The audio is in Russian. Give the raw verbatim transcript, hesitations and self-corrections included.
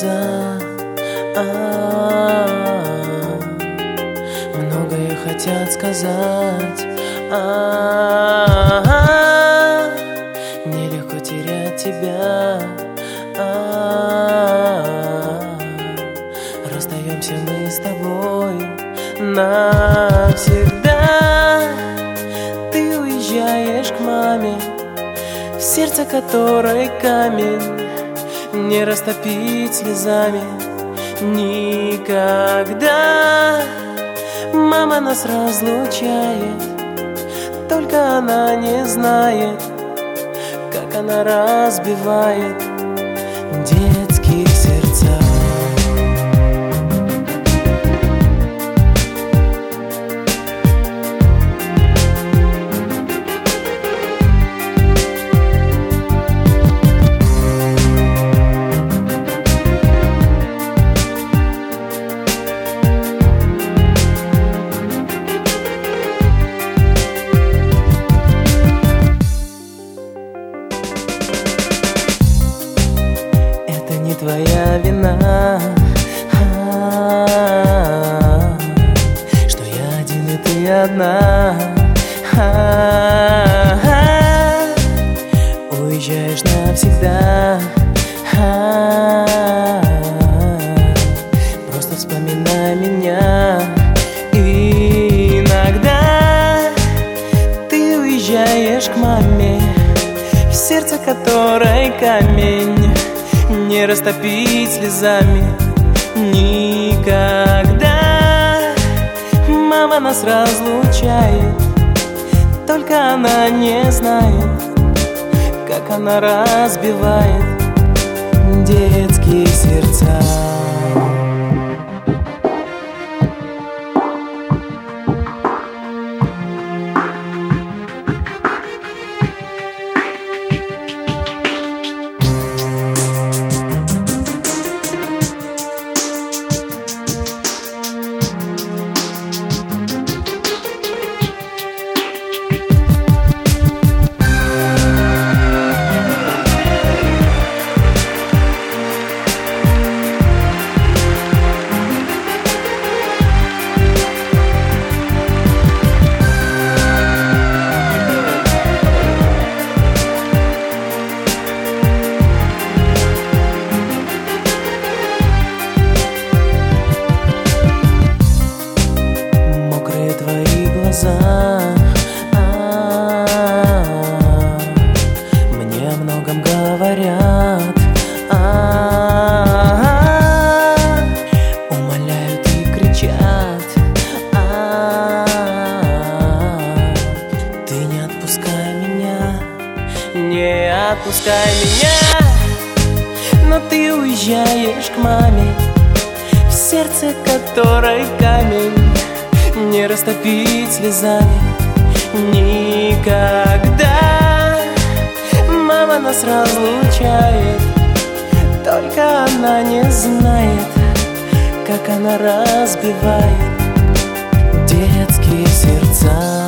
глаза, а-а-а. Многое хотят сказать, а-а-а. Нелегко терять тебя, а-а-а. Расстаемся мы с тобой навсегда. Ты уезжаешь к маме, в сердце которой камень не растопить слезами никогда. Мама нас разлучает, только она не знает, как она разбивает детские сердца. Твоя вина, а-а-а, что я один и ты одна, а-а-а, уезжаешь навсегда, а-а-а, просто вспоминай меня. И иногда ты уезжаешь к маме, в сердце которой камень не растопить слезами никогда. Мама нас разлучает, только она не знает, как она разбивает детские сердца. А-а-а, мне о многом говорят, а-а-а, умоляют и кричат, а-а-а, ты не отпускай меня, не отпускай меня. Но ты уезжаешь к маме, в сердце которой камень не растопить слезами никогда. Мама нас разлучает, только она не знает, как она разбивает детские сердца.